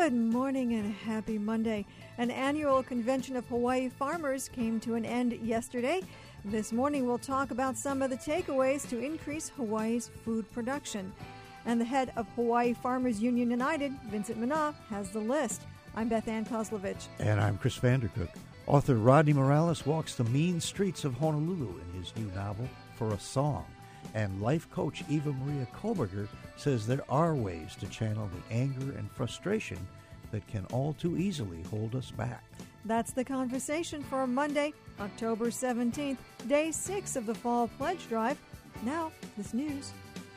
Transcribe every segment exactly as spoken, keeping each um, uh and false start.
Good morning and happy Monday. An annual convention of Hawaii farmers came to an end yesterday. This morning we'll talk about some of the takeaways to increase Hawaii's food production. And the head of Hawaii Farmers Union United, Vincent Manaugh, has the list. I'm Beth Ann Kozlovich. And I'm Chris Vandercook. Author Rodney Morales walks the mean streets of Honolulu in his new novel, For a Song. And life coach Eva Maria Koberger says there are ways to channel the anger and frustration that can all too easily hold us back. That's the conversation for Monday, October seventeenth, day six of the Fall Pledge Drive. Now, this news.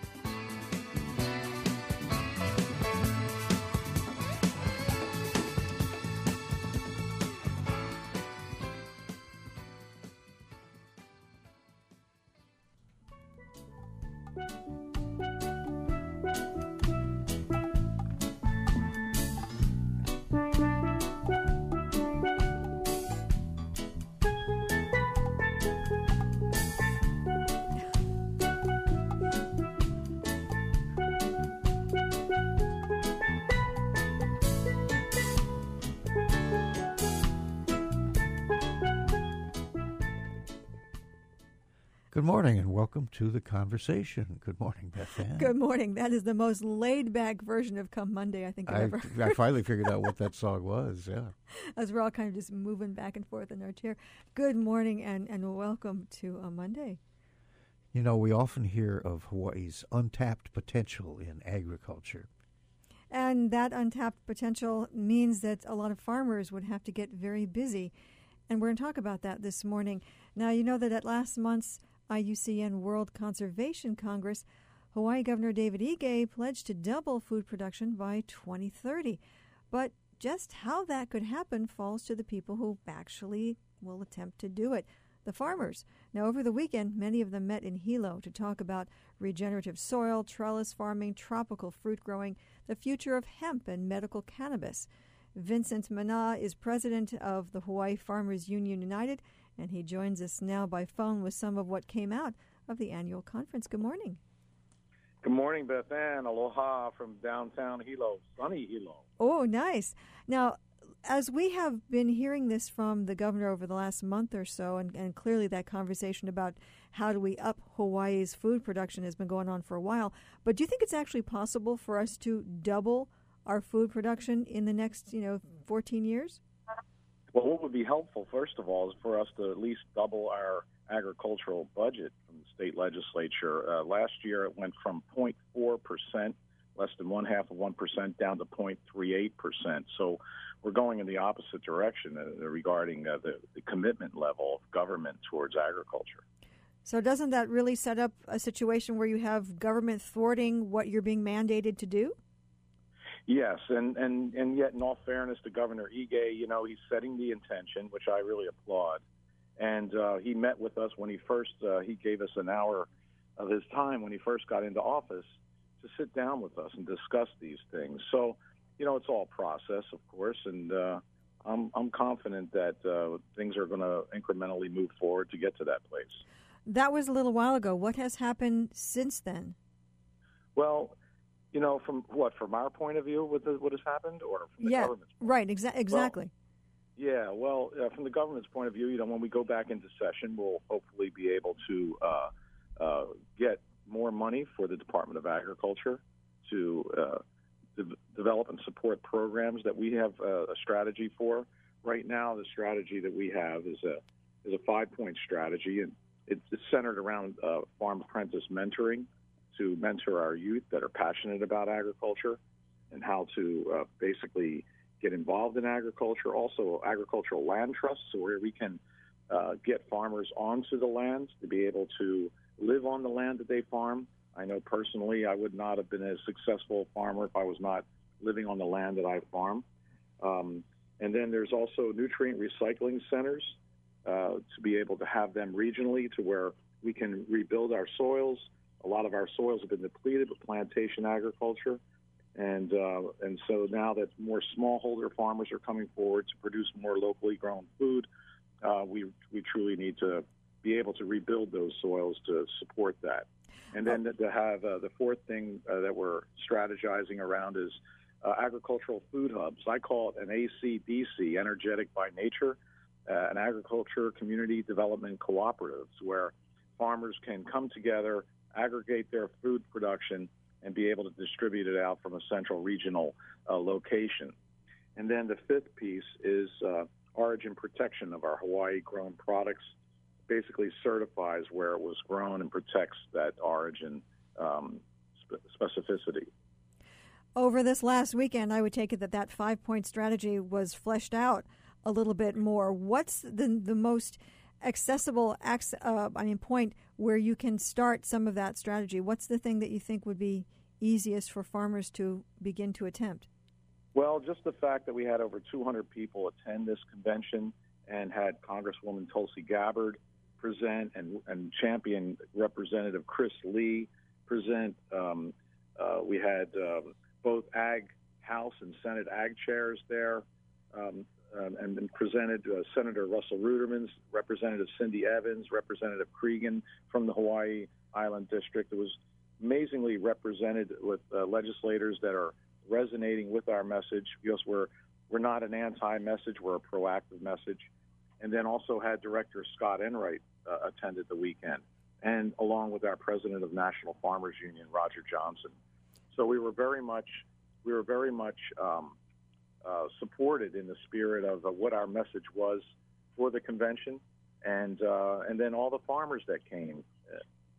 Good morning and welcome to the conversation. Good morning, Beth Ann. Good morning. That is the most laid-back version of Come Monday I think I've I, ever heard. I finally figured out what that song was, yeah. As we're all kind of just moving back and forth in our chair. Good morning and, and welcome to a Monday. You know, we often hear of Hawaii's untapped potential in agriculture. And that untapped potential means that a lot of farmers would have to get very busy. And we're going to talk about that this morning. Now, you know that at last month's I U C N World Conservation Congress, Hawaii Governor David Ige pledged to double food production by twenty thirty. But just how that could happen falls to the people who actually will attempt to do it, the farmers. Now, over the weekend, many of them met in Hilo to talk about regenerative soil, trellis farming, tropical fruit growing, the future of hemp, and medical cannabis. Vincent Manaugh is president of the Hawaii Farmers Union United, and he joins us now by phone with some of what came out of the annual conference. Good morning. Good morning, Beth Ann. Aloha from downtown Hilo, sunny Hilo. Oh, nice. Now, as we have been hearing this from the governor over the last month or so, and, and clearly that conversation about how do we up Hawaii's food production has been going on for a while, but do you think it's actually possible for us to double our food production in the next, you know, fourteen years? Well, what would be helpful, first of all, is for us to at least double our agricultural budget from the state legislature. Uh, last year, it went from zero point four percent, less than one half of one percent, down to zero point three eight percent. So we're going in the opposite direction uh, regarding uh, the, the commitment level of government towards agriculture. So doesn't that really set up a situation where you have government thwarting what you're being mandated to do? Yes, and, and, and yet in all fairness to Governor Ige, you know, he's setting the intention, which I really applaud. And uh, he met with us when he first, uh, he gave us an hour of his time when he first got into office to sit down with us and discuss these things. So, you know, it's all process, of course, and uh, I'm, I'm confident that uh, things are going to incrementally move forward to get to that place. That was a little while ago. What has happened since then? Well, you know, from what, from our point of view, with the, what has happened, or from the yeah, government's point? Right, exa- exactly. Well, yeah, well, uh, from the government's point of view, you know, when we go back into session, we'll hopefully be able to uh, uh, get more money for the Department of Agriculture to uh, de- develop and support programs that we have uh, a strategy for. Right now, the strategy that we have is a is a five-point strategy, and it's, it's centered around uh, farm apprentice mentoring, to mentor our youth that are passionate about agriculture and how to uh, basically get involved in agriculture. Also, agricultural land trusts, so where we can uh, get farmers onto the land to be able to live on the land that they farm. I know personally I would not have been a successful farmer if I was not living on the land that I farm. Um, and then there's also nutrient recycling centers uh, to be able to have them regionally to where we can rebuild our soils. A lot of our soils have been depleted with plantation agriculture, and uh, and so now that more smallholder farmers are coming forward to produce more locally grown food, uh, we we truly need to be able to rebuild those soils to support that. And then to have uh, the fourth thing uh, that we're strategizing around is uh, agricultural food hubs. I call it an A C D C, Energetic by Nature, uh, an agriculture community development cooperatives, where farmers can come together, aggregate their food production, and be able to distribute it out from a central regional uh, location. And then the fifth piece is uh, origin protection of our Hawaii-grown products. Basically certifies where it was grown and protects that origin um, spe- specificity. Over this last weekend, I would take it that that five-point strategy was fleshed out a little bit more. What's the the most accessible uh, I mean, point where you can start some of that strategy? What's the thing that you think would be easiest for farmers to begin to attempt? Well, just the fact that we had over two hundred people attend this convention and had Congresswoman Tulsi Gabbard present and, and champion Representative Chris Lee present. Um, uh, we had um, both Ag House and Senate Ag chairs there, um, um, and then presented uh, Senator Russell Ruderman, Representative Cindy Evans, Representative Cregan from the Hawaii Island District. It was amazingly represented with uh, legislators that are resonating with our message, because we're we're not an anti-message, we're a proactive message. And then also had Director Scott Enright uh, attended the weekend, and along with our President of National Farmers Union, Roger Johnson. So we were very much we were very much um, uh, supported in the spirit of uh, what our message was for the convention, and uh, and then all the farmers that came. It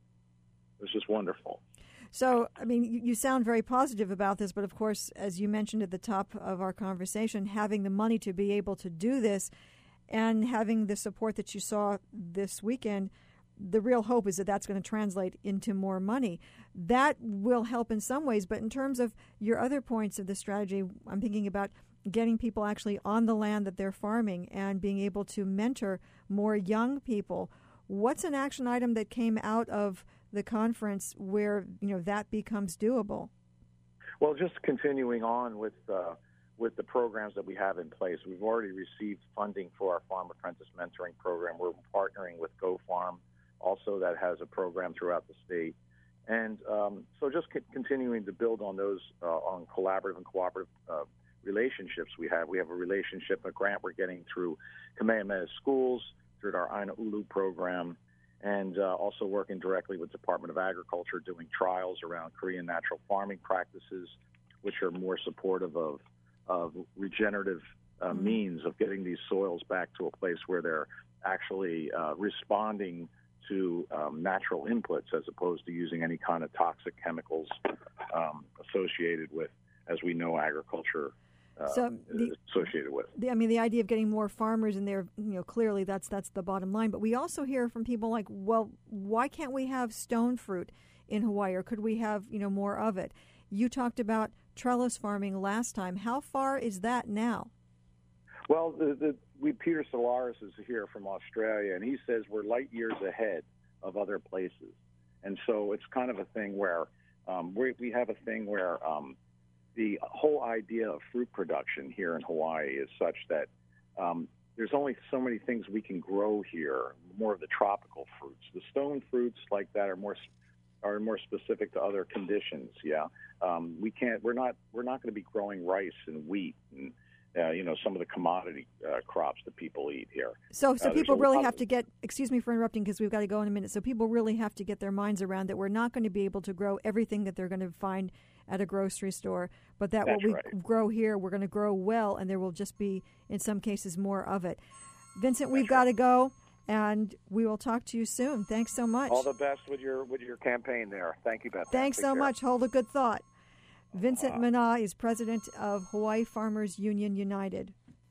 was just wonderful. So, I mean, you sound very positive about this, but of course, as you mentioned at the top of our conversation, having the money to be able to do this and having the support that you saw this weekend, the real hope is that that's going to translate into more money. That will help in some ways, but in terms of your other points of the strategy, I'm thinking about getting people actually on the land that they're farming and being able to mentor more young people. What's an action item that came out of the conference where, you know, that becomes doable? Well, just continuing on with uh, with the programs that we have in place. We've already received funding for our Farm Apprentice Mentoring Program. We're partnering with Go Farm, also that has a program throughout the state. And um, so just c- continuing to build on those, uh, on collaborative and cooperative uh, relationships we have. We have a relationship, a grant we're getting through Kamehameha Schools, through our Aina Ulu program, and uh, also working directly with Department of Agriculture, doing trials around Korean natural farming practices, which are more supportive of, of regenerative uh, mm-hmm. means of getting these soils back to a place where they're actually uh, responding to um, natural inputs, as opposed to using any kind of toxic chemicals um, associated with, as we know, agriculture Uh, so the, associated with. The, I mean, the idea of getting more farmers in there, you know, clearly that's that's the bottom line. But we also hear from people like, well, why can't we have stone fruit in Hawaii, or could we have, you know, more of it? You talked about trellis farming last time. How far is that now? Well, the, the, we Peter Solaris is here from Australia, and he says we're light years ahead of other places. And so it's kind of a thing where um, we, we have a thing where um, the whole idea of fruit production here in Hawaii is such that um, there's only so many things we can grow here, more of the tropical fruits. The stone fruits like that are more are more specific to other conditions. Yeah, um, we can't. We're not. We're not going to be growing rice and wheat and uh, you know, some of the commodity uh, crops that people eat here. So, so uh, people really have to get. Excuse me for interrupting, because we've got to go in a minute. So people really have to get their minds around that we're not going to be able to grow everything that they're going to find at a grocery store, but that That's what we right. grow here, we're going to grow well, and there will just be, in some cases, more of it. Vincent, we've That's got right. to go, and we will talk to you soon. Thanks so much. All the best with your with your campaign there. Thank you, Beth. Thanks Take so care. much. Hold a good thought. Vincent Uh, Mana is president of Hawaii Farmers Union United.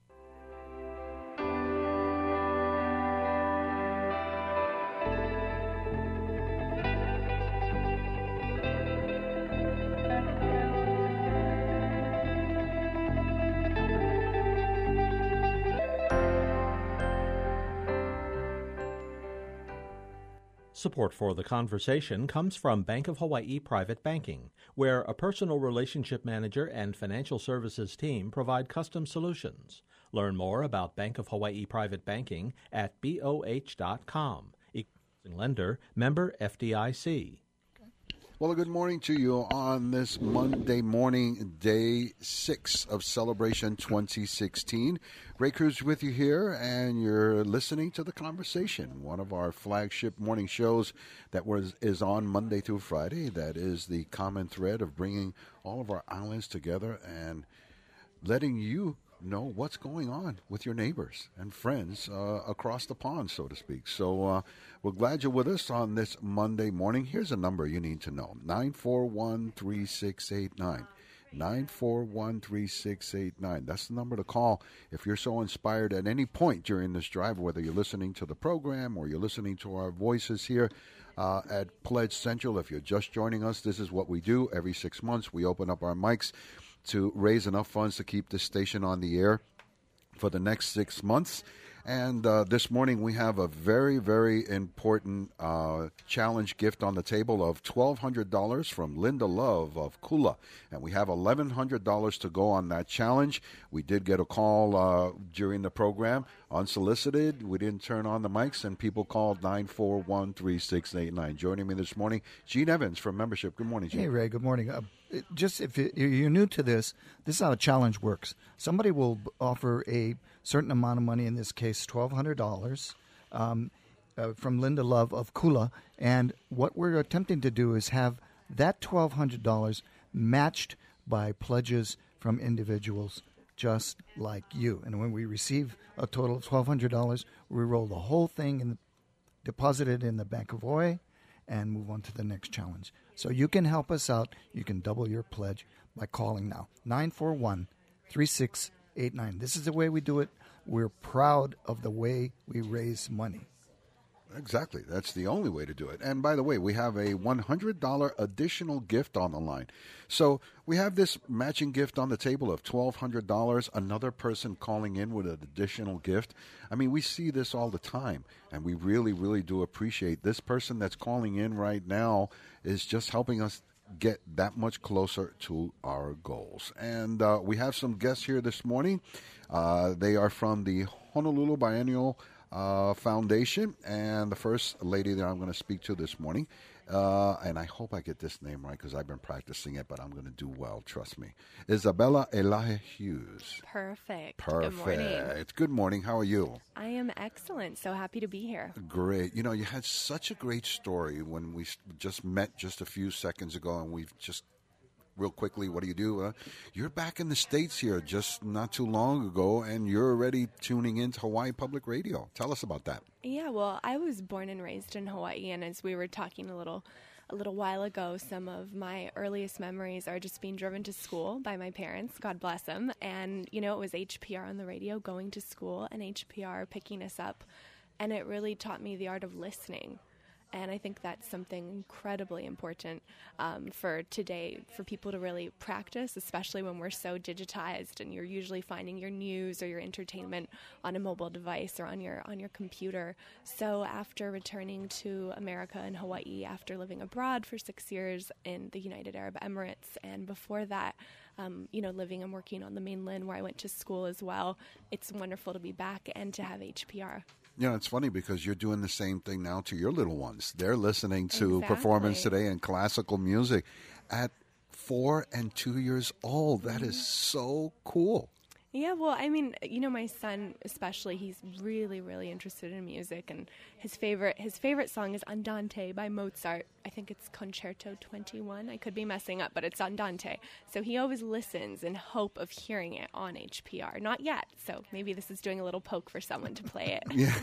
Support for the conversation comes from Bank of Hawaii Private Banking, where a personal relationship manager and financial services team provide custom solutions. Learn more about Bank of Hawaii Private Banking at B O H dot com. Equal lender, member F D I C. Well, good morning to you on this Monday morning, day six of Celebration twenty sixteen. Ray Cruz with you here, and you're listening to The Conversation, one of our flagship morning shows that was is on Monday through Friday. That is the common thread of bringing all of our islands together and letting you know what's going on with your neighbors and friends uh, across the pond, so to speak. So uh, we're glad you're with us on this Monday morning. Here's a number you need to know, nine four one, three six eight nine. nine four one, three six eight nine. That's the number to call if you're so inspired at any point during this drive, whether you're listening to the program or you're listening to our voices here uh, at Pledge Central. If you're just joining us, this is what we do. Every six months, we open up our mics to raise enough funds to keep this station on the air for the next six months. And uh, this morning we have a very, very important uh, challenge gift on the table of twelve hundred dollars from Linda Love of Kula. And we have eleven hundred dollars to go on that challenge. We did get a call uh, during the program, unsolicited. We didn't turn on the mics, and people called nine four one, three six eight nine. Joining me this morning, Gene Evans from Membership. Good morning, Gene. Hey, Ray. Good morning. Uh, just if you're new to this, this is how a challenge works. Somebody will offer a certain amount of money, in this case twelve hundred dollars, um, uh, from Linda Love of Kula. And what we're attempting to do is have that twelve hundred dollars matched by pledges from individuals just like you. And when we receive a total of twelve hundred dollars, we roll the whole thing and deposit it in the Bank of Hawaii and move on to the next challenge. So you can help us out. You can double your pledge by calling now, nine four one, three six eight nine. This is the way we do it. We're proud of the way we raise money. Exactly. That's the only way to do it. And by the way, we have a one hundred dollars additional gift on the line. So we have this matching gift on the table of twelve hundred dollars, another person calling in with an additional gift. I mean, we see this all the time, and we really, really do appreciate this person that's calling in right now is just helping us get that much closer to our goals. And uh, we have some guests here this morning. Uh, they are from the Honolulu Biennial Uh, Foundation, and the first lady that I'm going to speak to this morning, uh, and I hope I get this name right because I've been practicing it, but I'm going to do well, trust me. Isabella Elahe Hughes. Perfect. Perfect. Good morning. Good morning. How are you? I am excellent. So happy to be here. Great. You know, you had such a great story when we just met just a few seconds ago, and we've just real quickly, what do you do? Uh, you're back in the States here just not too long ago, and you're already tuning into Hawaii Public Radio. Tell us about that. Yeah, well, I was born and raised in Hawaii, and as we were talking a little a little while ago, some of my earliest memories are just being driven to school by my parents, God bless them, and, you know, it was H P R on the radio going to school and H P R picking us up, and it really taught me the art of listening. And I think that's something incredibly important um, for today, for people to really practice, especially when we're so digitized and you're usually finding your news or your entertainment on a mobile device or on your on your computer. So after returning to America and Hawaii, after living abroad for six years in the United Arab Emirates, and before that, um, you know, living and working on the mainland where I went to school as well, it's wonderful to be back and to have H P R. You know, it's funny because you're doing the same thing now to your little ones. They're listening to Exactly. Performance Today and classical music at four and two years old. That is so cool. Yeah, well, I mean, you know, my son especially, he's really, really interested in music, and his favorite his favorite song is Andante by Mozart. I think it's Concerto twenty-one. I could be messing up, but it's Andante. So he always listens in hope of hearing it on H P R. Not yet, so maybe this is doing a little poke for someone to play it.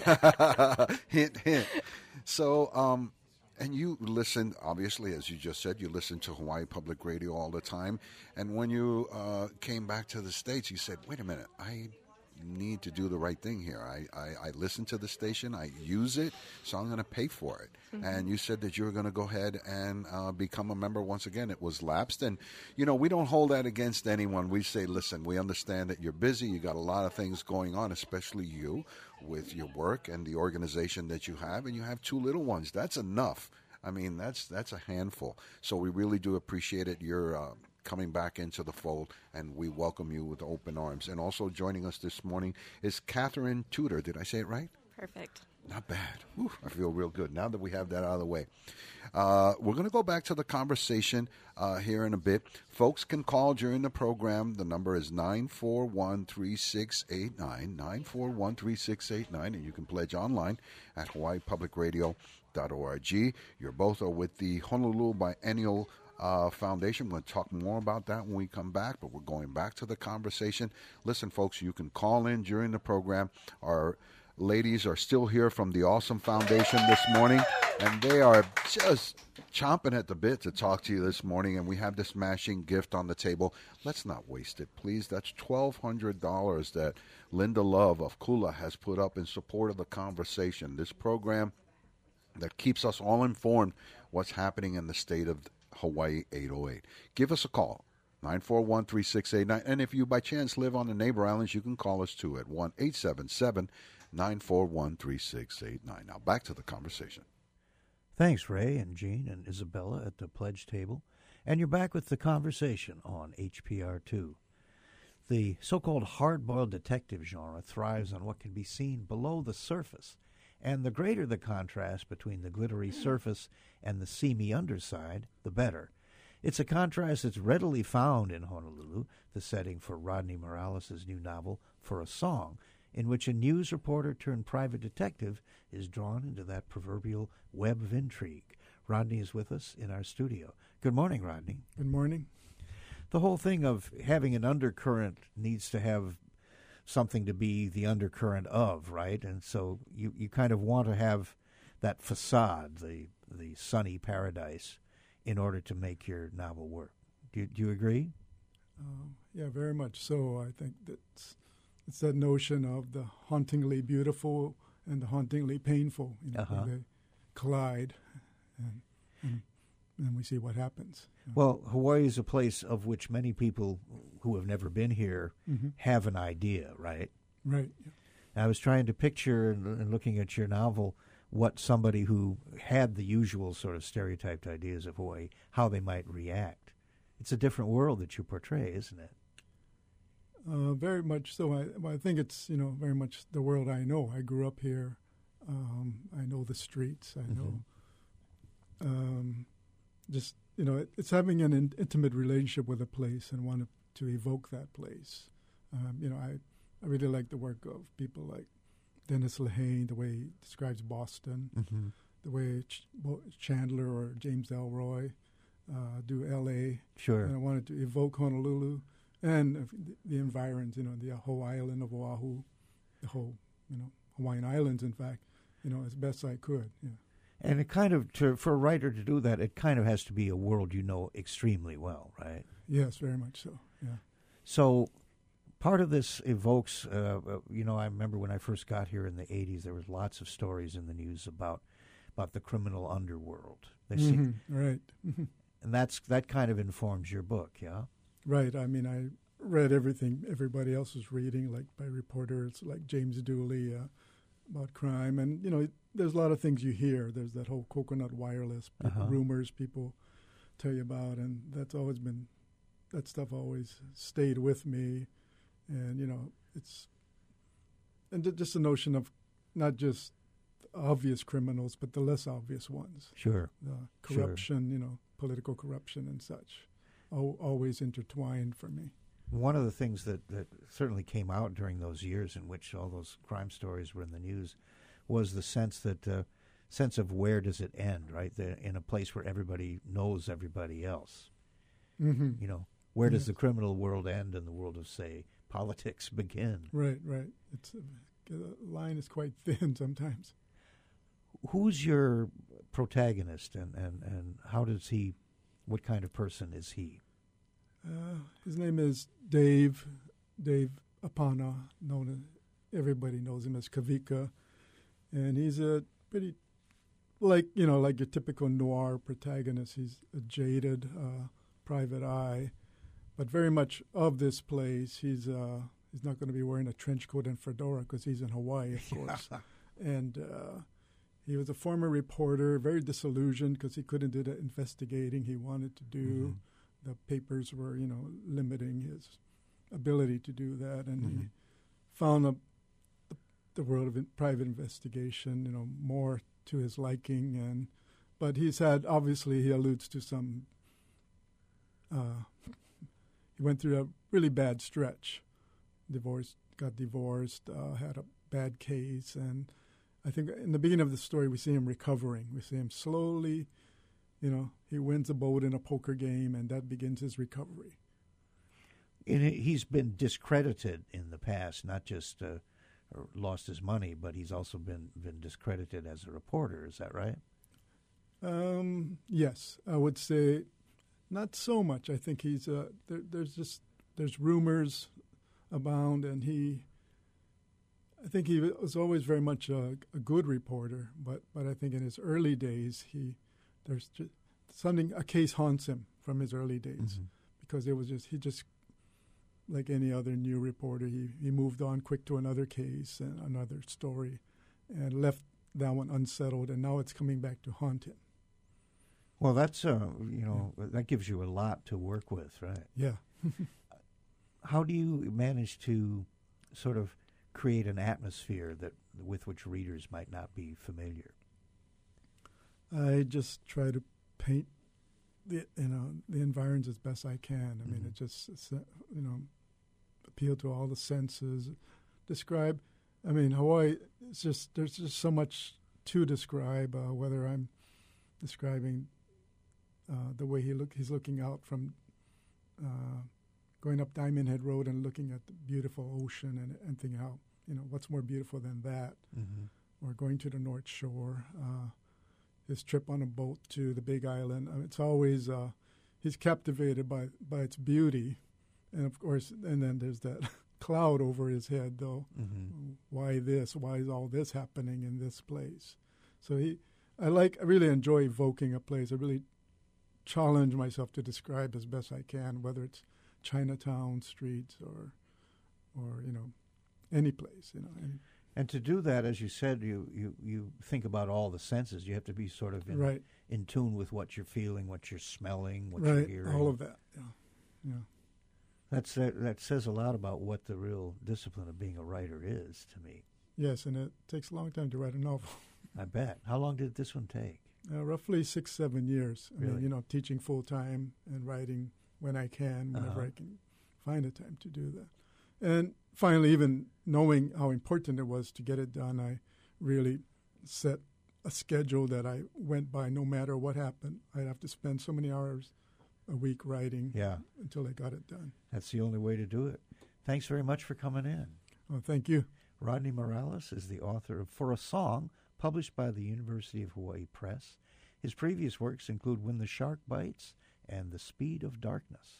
Yeah, hint, hint. So, um, and you listen, obviously, as you just said, you listen to Hawaii Public Radio all the time. And when you uh, came back to the States, you said, wait a minute, I need to do the right thing here. I, I, I listen to the station, I use it, so I'm going to pay for it. Mm-hmm. And you said that you were going to go ahead and uh, become a member once again. It was lapsed. And, you know, we don't hold that against anyone. We say, listen, we understand that you're busy. You got a lot of things going on, especially you with your work and the organization that you have. And you have two little ones. That's enough. I mean, that's that's a handful. So we really do appreciate it. You're uh, coming back into the fold, and we welcome you with open arms. And also joining us this morning is Catherine Tudor. Did I say it right? Perfect. Not bad. Whew, I feel real good now that we have that out of the way. Uh, we're going to go back to the conversation uh, here in a bit. Folks can call during the program. The number is nine four one, three six eight nine, nine four one, three six eight nine, and you can pledge online at hawaii public radio dot org. You're both are with the Honolulu Biennial Uh, Foundation. We're going to talk more about that when we come back, but we're going back to the conversation. Listen, folks, you can call in during the program. Our ladies are still here from the Awesome Foundation this morning, and they are just chomping at the bit to talk to you this morning, and we have this smashing gift on the table. Let's not waste it, please. That's twelve hundred dollars that Linda Love of Kula has put up in support of the conversation. This program that keeps us all informed what's happening in the state of Hawaii eight oh eight. Give us a call, nine four one, three six eight nine. And if you by chance live on the neighbor islands, you can call us too at one eight seven seven, nine four one, three six eight nine. Now back to the conversation. Thanks, Ray and Jean and Isabella at the pledge table. And you're back with the conversation on H P R two. The so-called hard-boiled detective genre thrives on what can be seen below the surface. And the greater the contrast between the glittery surface and the seamy underside, the better. It's a contrast that's readily found in Honolulu, the setting for Rodney Morales' new novel, For a Song, in which a news reporter turned private detective is drawn into that proverbial web of intrigue. Rodney is with us in our studio. Good morning, Rodney. Good morning. The whole thing of having an undercurrent needs to have something to be the undercurrent of, right? And so you, you kind of want to have that facade, the the sunny paradise, in order to make your novel work. Do you, do you agree? Uh, yeah, very much so. I think that's it's that notion of the hauntingly beautiful and the hauntingly painful. You know, uh-huh. They collide, and, and and we see what happens. Well, Hawaii is a place of which many people who have never been here mm-hmm. have an idea, right? Right. Yeah. I was trying to picture, and looking at your novel, what somebody who had the usual sort of stereotyped ideas of Hawaii, how they might react. It's a different world that you portray, isn't it? Uh, very much so. I, well, I think it's, you know, very much the world I know. I grew up here. Um, I know the streets. I know mm-hmm. um, just, you know, it, it's having an in, intimate relationship with a place and want to evoke that place. Um, you know, I, I really like the work of people like Dennis Lehane, the way he describes Boston, mm-hmm. the way Ch- Chandler or James Elroy uh, do L A. Sure. And I wanted to evoke Honolulu and uh, the, the environs, you know, the whole island of Oahu, the whole, you know, Hawaiian Islands, in fact, you know, as best I could. Yeah. And it kind of, to, for a writer to do that, it kind of has to be a world you know extremely well, right? Yes, very much so, yeah. So part of this evokes, uh, you know, I remember when I first got here in the eighties, there was lots of stories in the news about about the criminal underworld. They mm-hmm, seem, right. And that's that kind of informs your book, yeah? Right. I mean, I read everything everybody else was reading, like by reporters like James Dooley uh, about crime. And, you know, it, there's a lot of things you hear. There's that whole coconut wireless people, uh-huh. rumors people tell you about, and that's always been, that stuff always stayed with me. And, you know, it's, and just the notion of not just obvious criminals, but the less obvious ones. Sure. The corruption, sure. you know, political corruption and such, o- always intertwined for me. One of the things that, that certainly came out during those years in which all those crime stories were in the news was the sense that uh, sense of where does it end, right? The, in a place where everybody knows everybody else. Mm-hmm. You know, where does yes. the criminal world end and the world of, say, politics begin? Right, right. It's uh, the line is quite thin sometimes. Who's your protagonist, and, and, and how does he, what kind of person is he? Uh, his name is Dave, Dave Apana, known as, everybody knows him as Kavika. And he's a pretty, like, you know, like your typical noir protagonist. He's a jaded uh, private eye, but very much of this place. He's uh, he's not going to be wearing a trench coat and fedora because he's in Hawaii, of course. And uh, he was a former reporter, very disillusioned because he couldn't do the investigating he wanted to do. Mm-hmm. The papers were, you know, limiting his ability to do that. And mm-hmm. he found a, the world of in, private investigation, you know, more to his liking. And but he's had, obviously, he alludes to some. Uh, he went through a really bad stretch. Divorced, got divorced, uh, had a bad case, and I think in the beginning of the story we see him recovering. We see him slowly, you know, he wins a boat in a poker game, and that begins his recovery. And he's been discredited in the past, not just uh, or lost his money, but he's also been, been discredited as a reporter. Is that right? Um, yes, I would say not so much. I think he's uh, there, there's just there's rumors abound, and he. I think he was always very much a, a good reporter, but but I think in his early days he there's just something a case haunts him from his early days mm-hmm. because it was just he just like any other new reporter he he moved on quick to another case and another story, and left that one unsettled, and now it's coming back to haunt him. Well, that's uh, you know yeah. that gives you a lot to work with, right? Yeah. How do you manage to sort of create an atmosphere that with which readers might not be familiar? I just try to paint the you know the environs as best I can. I mm-hmm. mean, it just it's, uh, you know appeal to all the senses. Describe. I mean, Hawaii. It's just there's just so much to describe. Uh, whether I'm describing uh, the way he look, he's looking out from. Uh, going up Diamond Head Road and looking at the beautiful ocean and, and thinking how, you know, what's more beautiful than that? Mm-hmm. Or going to the North Shore, uh, his trip on a boat to the Big Island. I mean, it's always, uh, he's captivated by, by its beauty. And, of course, and then there's that cloud over his head, though. Mm-hmm. Why this? Why is all this happening in this place? So he, I like, I really enjoy evoking a place. I really challenge myself to describe as best I can, whether it's Chinatown streets or, or you know, any place, you know. And, and to do that, as you said, you, you, you think about all the senses. You have to be sort of in, right. in tune with what you're feeling, what you're smelling, what right. you're hearing. All of that, yeah, yeah. That's uh, that says a lot about what the real discipline of being a writer is to me. Yes, and it takes a long time to write a novel. I bet. How long did this one take? Uh, roughly six, seven years. I really? mean, you know, teaching full time and writing when I can, whenever uh-huh. I can find the time to do that. And finally, even knowing how important it was to get it done, I really set a schedule that I went by no matter what happened. I'd have to spend so many hours a week writing yeah. until I got it done. That's the only way to do it. Thanks very much for coming in. Oh, thank you. Rodney Morales is the author of For a Song, published by the University of Hawaii Press. His previous works include When the Shark Bites and The Speed of Darkness.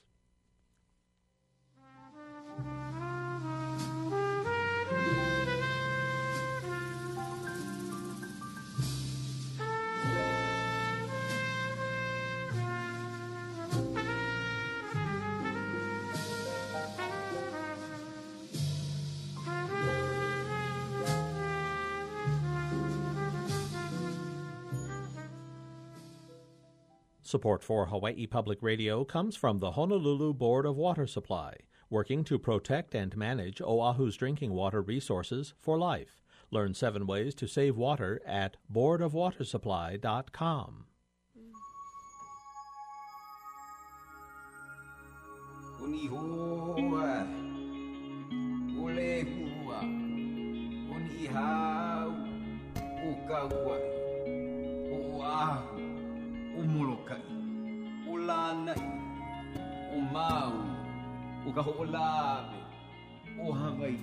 Support for Hawaii Public Radio comes from the Honolulu Board of Water Supply, working to protect and manage Oahu's drinking water resources for life. Learn seven ways to save water at board of water supply dot com. Umulukai, ulanai, umau, ukahoolabe, ohagai.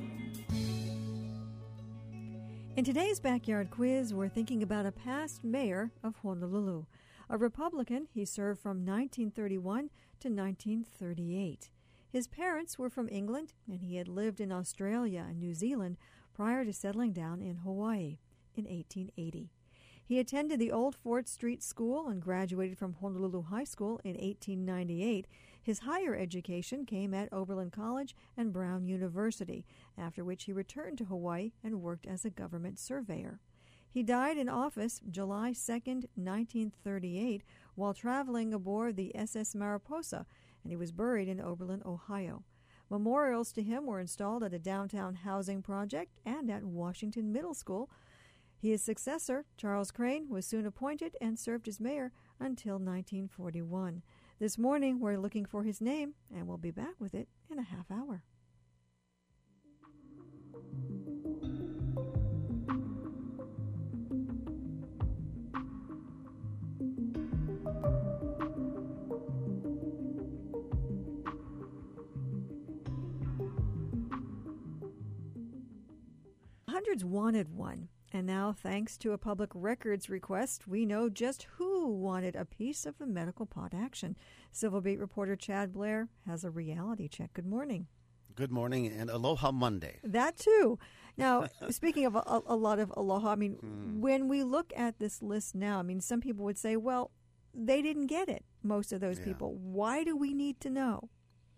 In today's Backyard Quiz, we're thinking about a past mayor of Honolulu. A Republican, he served from nineteen thirty-one to nineteen thirty-eight. His parents were from England, and he had lived in Australia and New Zealand prior to settling down in Hawaii in eighteen eighty. He attended the Old Fort Street School and graduated from Honolulu High School in eighteen ninety-eight. His higher education came at Oberlin College and Brown University, after which he returned to Hawaii and worked as a government surveyor. He died in office July second, nineteen thirty-eight, while traveling aboard the S S Mariposa, and he was buried in Oberlin, Ohio. Memorials to him were installed at a downtown housing project and at Washington Middle School. His successor, Charles Crane, was soon appointed and served as mayor until nineteen forty-one. This morning, we're looking for his name, and we'll be back with it in a half hour. Hundreds wanted one, and now, thanks to a public records request, we know just who wanted a piece of the medical pot action. Civil Beat reporter Chad Blair has a reality check. Good morning. Good morning, and Aloha Monday. That too. Now, speaking of a, a lot of aloha, I mean, mm. when we look at this list now, I mean, some people would say, well, they didn't get it, most of those yeah. people. Why do we need to know?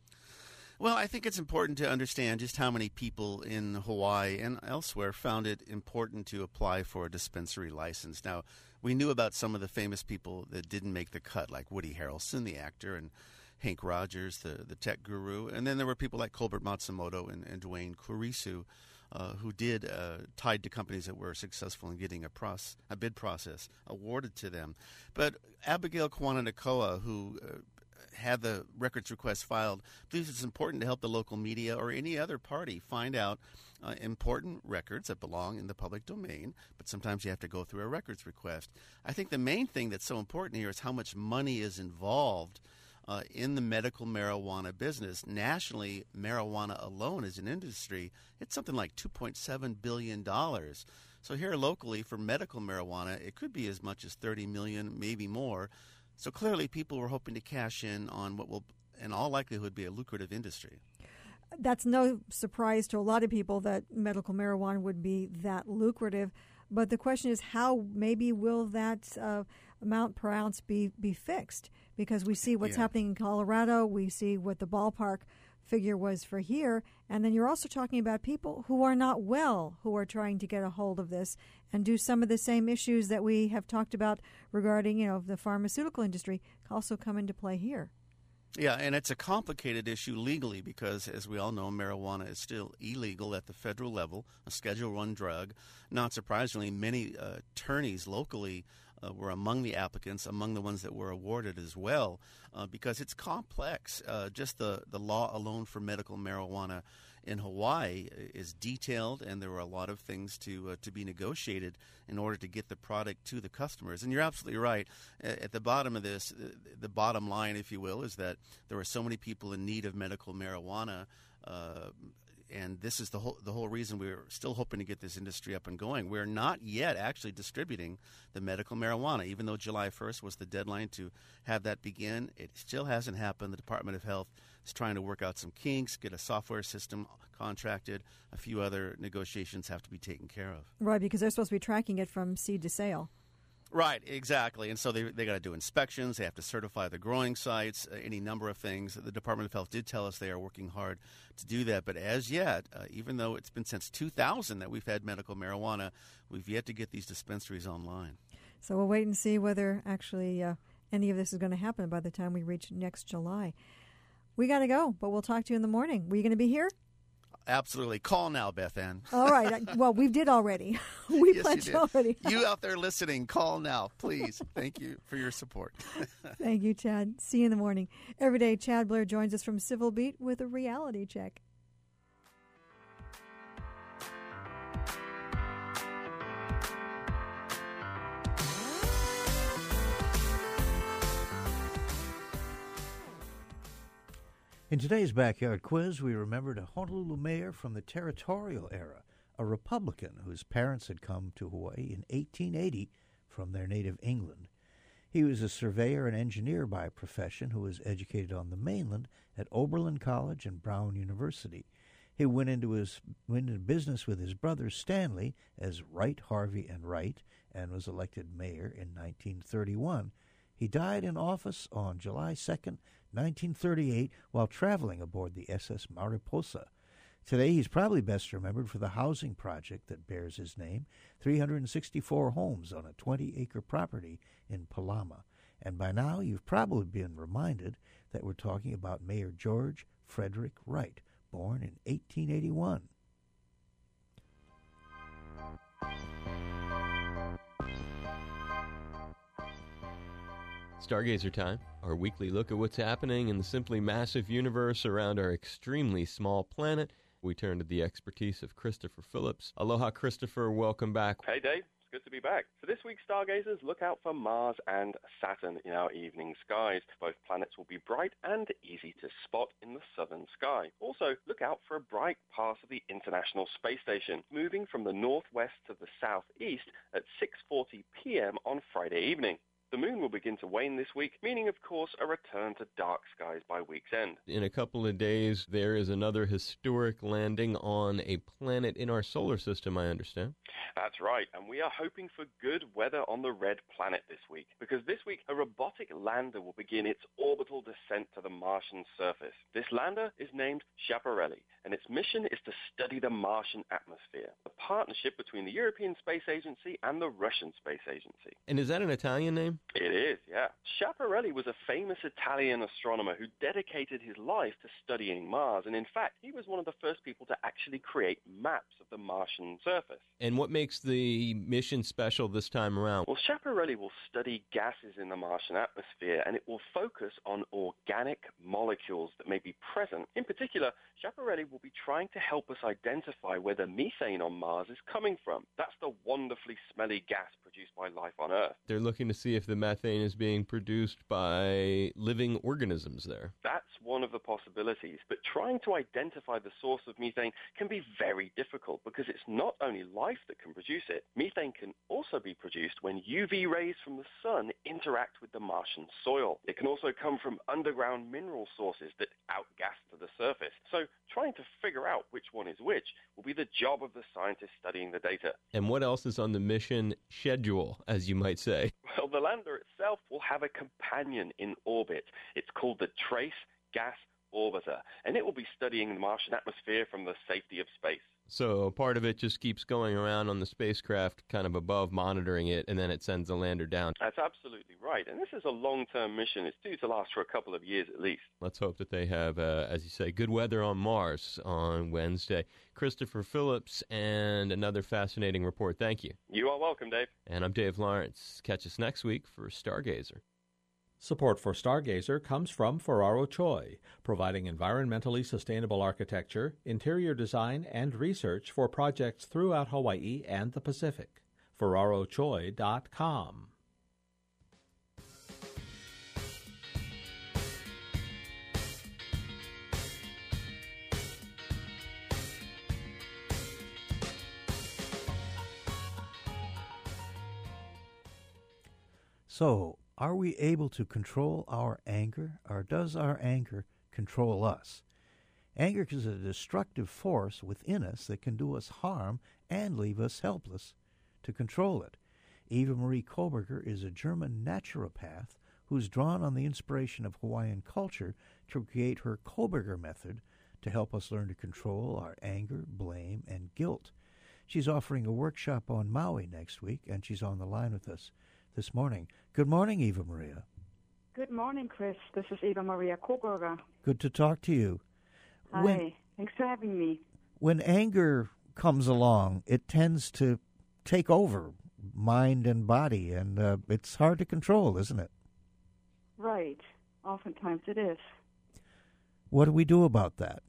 Well, I think it's important to understand just how many people in Hawaii and elsewhere found it important to apply for a dispensary license. Now, we knew about some of the famous people that didn't make the cut, like Woody Harrelson, the actor, and Hank Rogers, the, the tech guru. And then there were people like Colbert Matsumoto and, and Dwayne Kurisu, uh, who did, uh, tied to companies that were successful in getting a, proce- a bid process awarded to them. But Abigail Kawananakoa, who uh, had the records request filed, believes it's important to help the local media or any other party find out uh, important records that belong in the public domain, but sometimes you have to go through a records request. I think the main thing that's so important here is how much money is involved uh, in the medical marijuana business. Nationally, marijuana alone as an industry, it's something like two point seven billion dollars. So here locally, for medical marijuana, it could be as much as thirty million dollars, maybe more. So clearly people were hoping to cash in on what will, in all likelihood, be a lucrative industry. That's no surprise to a lot of people that medical marijuana would be that lucrative. But the question is, how maybe will that uh, amount per ounce be, be fixed? Because we see what's yeah. happening in Colorado. We see what the ballpark figure was for here. And then you're also talking about people who are not well, who are trying to get a hold of this and do some of the same issues that we have talked about regarding, you know, the pharmaceutical industry also come into play here. Yeah, and it's a complicated issue legally because, as we all know, marijuana is still illegal at the federal level, a Schedule One drug. Not surprisingly, many uh, attorneys locally uh, were among the applicants, among the ones that were awarded as well, uh, because it's complex. Uh, just the, the law alone for medical marijuana in Hawaii is detailed, and there were a lot of things to uh, to be negotiated in order to get the product to the customers. And you're absolutely right. At the bottom of this, the bottom line, if you will, is that there are so many people in need of medical marijuana, uh, and this is the whole the whole reason we're still hoping to get this industry up and going. We're not yet actually distributing the medical marijuana, even though July first was the deadline to have that begin. It still hasn't happened. The Department of Health is trying to work out some kinks, get a software system contracted. A few other negotiations have to be taken care of. Right, because they're supposed to be tracking it from seed to sale. Right, exactly. And so they they got to do inspections. They have to certify the growing sites, uh, any number of things. The Department of Health did tell us they are working hard to do that. But as yet, uh, even though it's been since two thousand that we've had medical marijuana, we've yet to get these dispensaries online. So we'll wait and see whether actually uh, any of this is going to happen by the time we reach next July. We got to go, but we'll talk to you in the morning. Were you going to be here? Absolutely. Call now, Beth Ann. All right. Well, we did already. We yes, pledged you did. already. You out there listening, call now, please. Thank you for your support. Thank you, Chad. See you in the morning. Every day, Chad Blair joins us from Civil Beat with a reality check. In today's Backyard Quiz, we remembered a Honolulu mayor from the territorial era, a Republican whose parents had come to Hawaii in eighteen eighty from their native England. He was a surveyor and engineer by profession who was educated on the mainland at Oberlin College and Brown University. He went into his went into business with his brother Stanley as Wright, Harvey, and Wright, and was elected mayor in nineteen thirty-one. He died in office on July second, nineteen thirty-eight, while traveling aboard the S S Mariposa. Today, he's probably best remembered for the housing project that bears his name, three hundred sixty-four homes on a twenty-acre property in Palama. And by now, you've probably been reminded that we're talking about Mayor George Frederick Wright, born in eighteen eighty-one. Stargazer Time, our weekly look at what's happening in the simply massive universe around our extremely small planet. We turn to the expertise of Christopher Phillips. Aloha, Christopher. Welcome back. Hey, Dave. It's good to be back. For this week's Stargazers, look out for Mars and Saturn in our evening skies. Both planets will be bright and easy to spot in the southern sky. Also, look out for a bright pass of the International Space Station, moving from the northwest to the southeast at six forty p.m. on Friday evening. The moon will begin to wane this week, meaning, of course, a return to dark skies by week's end. In a couple of days, there is another historic landing on a planet in our solar system, I understand. That's right, and we are hoping for good weather on the red planet this week, because this week a robotic lander will begin its orbital descent to the Martian surface. This lander is named Schiaparelli, and its mission is to study the Martian atmosphere, a partnership between the European Space Agency and the Russian Space Agency. And is that an Italian name? It is, yeah. Schiaparelli was a famous Italian astronomer who dedicated his life to studying Mars, and in fact, he was one of the first people to actually create maps of the Martian surface. And what makes the mission special this time around? Well, Schiaparelli will study gases in the Martian atmosphere, and it will focus on organic molecules that may be present. In particular, Schiaparelli will be trying to help us identify where the methane on Mars is coming from. That's the wonderfully smelly gas produced by life on Earth. They're looking to see if the methane is being produced by living organisms there. That's one of the possibilities, but trying to identify the source of methane can be very difficult because it's not only life that can produce it. Methane can also be produced when U V rays from the sun interact with the Martian soil. It can also come from underground mineral sources that outgas to the surface. So trying to figure out which one is which will be the job of the scientists studying the data. And what else is on the mission schedule, as you might say? Well, the lander itself will have a companion in orbit. It's called the Trace Gas Orbiter, and it will be studying the Martian atmosphere from the safety of space. So part of it just keeps going around on the spacecraft kind of above, monitoring it, and then it sends the lander down. That's absolutely right. And this is a long-term mission. It's due to last for a couple of years at least. Let's hope that they have, uh, as you say, good weather on Mars on Wednesday. Christopher Phillips, and another fascinating report. Thank you. You are welcome, Dave. And I'm Dave Lawrence. Catch us next week for Stargazer. Support for Stargazer comes from Ferraro Choi, providing environmentally sustainable architecture, interior design, and research for projects throughout Hawaii and the Pacific. Ferraro Choi dot com. So, are we able to control our anger, or does our anger control us? Anger is a destructive force within us that can do us harm and leave us helpless to control it. Eva Marie Koberger is a German naturopath who's drawn on the inspiration of Hawaiian culture to create her Koberger method to help us learn to control our anger, blame, and guilt. She's offering a workshop on Maui next week, and she's on the line with us this morning. Good morning, Eva Maria. Good morning, Chris. This is Eva Maria Koberger. Good to talk to you. Hi. When, Thanks for having me. When anger comes along, it tends to take over mind and body, and uh, it's hard to control, isn't it? Right. Oftentimes it is. What do we do about that?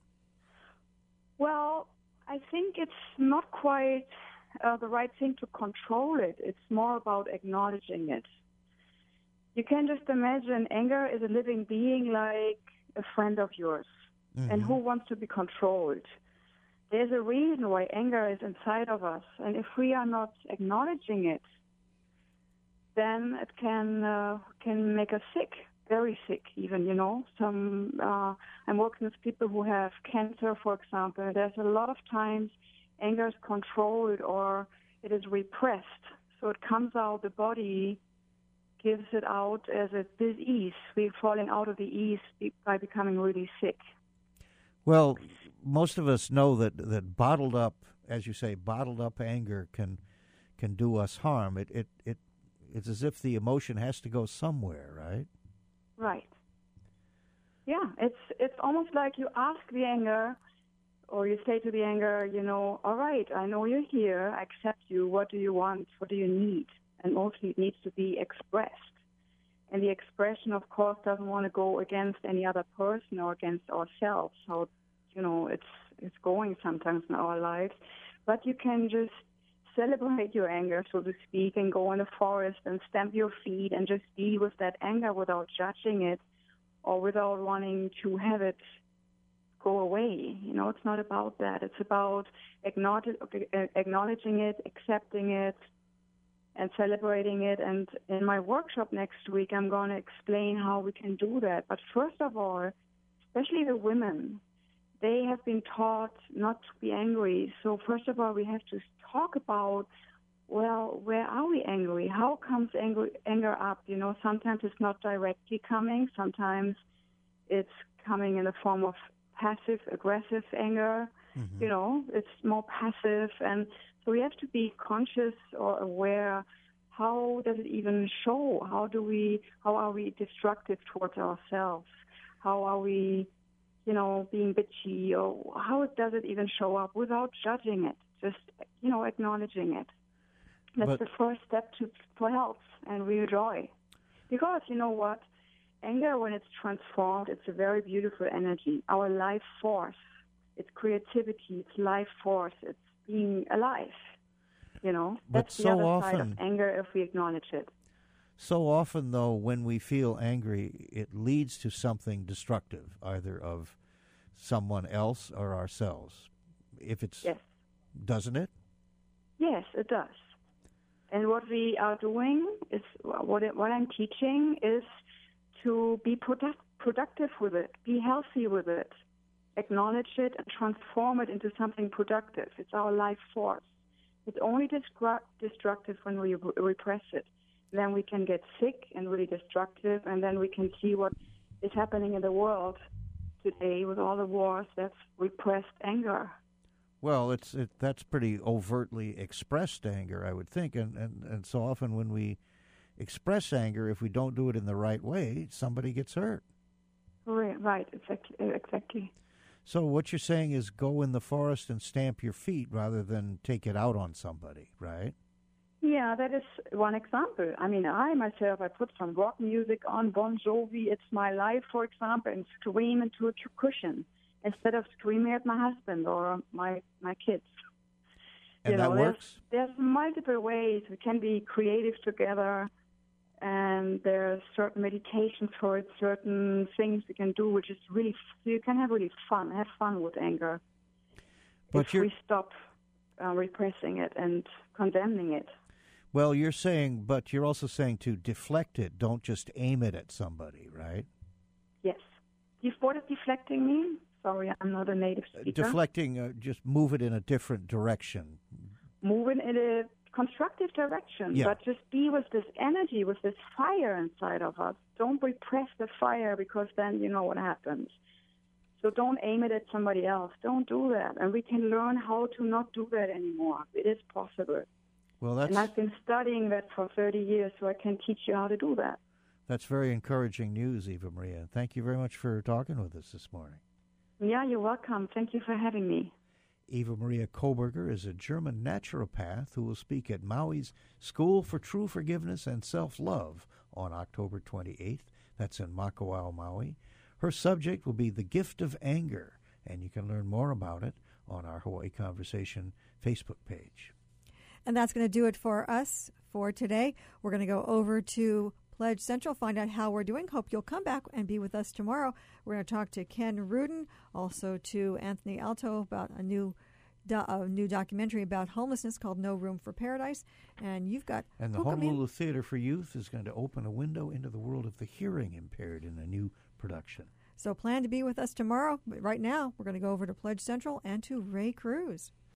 Well, I think it's not quite uh, the right thing to control it. It's more about acknowledging it. You can just imagine anger is a living being like a friend of yours. Mm-hmm. And who wants to be controlled? There's a reason why anger is inside of us. And if we are not acknowledging it, then it can uh, can make us sick, very sick even, you know. Some uh, I'm working with people who have cancer, for example. There's a lot of times anger is controlled or it is repressed. So it comes out, the body gives it out as a disease. We're falling out of the ease by becoming really sick. Well, most of us know that, that bottled up, as you say, bottled up anger can can do us harm. It it it it's as if the emotion has to go somewhere, right? Right. Yeah, it's it's almost like you ask the anger, or you say to the anger, you know, all right, I know you're here. I accept you. What do you want? What do you need? And mostly it needs to be expressed. And the expression, of course, doesn't want to go against any other person or against ourselves. So, you know, it's it's going sometimes in our lives. But you can just celebrate your anger, so to speak, and go in the forest and stamp your feet and just be with that anger without judging it or without wanting to have it go away. You know, it's not about that. It's about acknowledge, acknowledging it, accepting it, and celebrating it. And in my workshop next week, I'm going to explain how we can do that. But first of all, especially the women, they have been taught not to be angry. So first of all, we have to talk about, well, where are we angry? How comes anger, anger up? You know, sometimes it's not directly coming. Sometimes it's coming in the form of passive, aggressive anger. Mm-hmm. You know, it's more passive. And so we have to be conscious or aware. How does it even show? How do we, how are we destructive towards ourselves? How are we, you know, being bitchy? Or how does it even show up without judging it? Just, you know, acknowledging it. That's but, the first step to for health and real joy. Because, you know what? Anger, when it's transformed, it's a very beautiful energy. Our life force. It's creativity. It's life force. It's being alive. You know, but that's so the other often, side of anger if we acknowledge it. So often, though, when we feel angry, it leads to something destructive, either of someone else or ourselves. If it's, yes. Doesn't it? Yes, it does. And what we are doing is, what it, what I'm teaching is to be product, productive with it, be healthy with it, acknowledge it, and transform it into something productive. It's our life force. It's only destru- destructive when we re- repress it. Then we can get sick and really destructive, and then we can see what is happening in the world today with all the wars. That's repressed anger. Well, it's it, that's pretty overtly expressed anger, I would think, and, and, and so often when we express anger, if we don't do it in the right way, somebody gets hurt. Right, right, exactly, exactly. So what you're saying is go in the forest and stamp your feet rather than take it out on somebody, right? Yeah, that is one example. I mean, I myself, I put some rock music on, Bon Jovi, It's My Life, for example, and scream into a cushion instead of screaming at my husband or my, my kids. And you that know, works? There's, there's multiple ways. We can be creative together, and there's certain meditations for it, certain things we can do, which is really, you can have really fun, have fun with anger. But if you're, we stop uh, repressing it and condemning it. Well, you're saying, but you're also saying to deflect it, don't just aim it at somebody, right? Yes. What does deflecting mean? Sorry, I'm not a native speaker. Uh, deflecting, uh, just move it in a different direction. Move it in a constructive direction, yeah. but just be with this energy, with this fire inside of us. Don't repress the fire, because then you know what happens. So don't aim it at somebody else. Don't do that. And we can learn how to not do that anymore. It is possible. Well, that's, and I've been studying that for thirty years, so I can teach you how to do that. That's very encouraging news, Eva Maria. Thank you very much for talking with us this morning. Yeah, you're welcome. Thank you for having me. Eva Maria Koberger is a German naturopath who will speak at Maui's School for True Forgiveness and Self-Love on October twenty-eighth. That's in Makawao, Maui. Her subject will be the gift of anger, and you can learn more about it on our Hawaii Conversation Facebook page. And that's going to do it for us for today. We're going to go over to Pledge Central, find out how we're doing. Hope you'll come back and be with us tomorrow. We're going to talk to Ken Rudin, also to Anthony Alto about a new do- a new documentary about homelessness called No Room for Paradise. And you've got... And the Honolulu Theater for Youth is going to open a window into the world of the hearing impaired in a new production. So plan to be with us tomorrow. But right now, we're going to go over to Pledge Central and to Ray Cruz.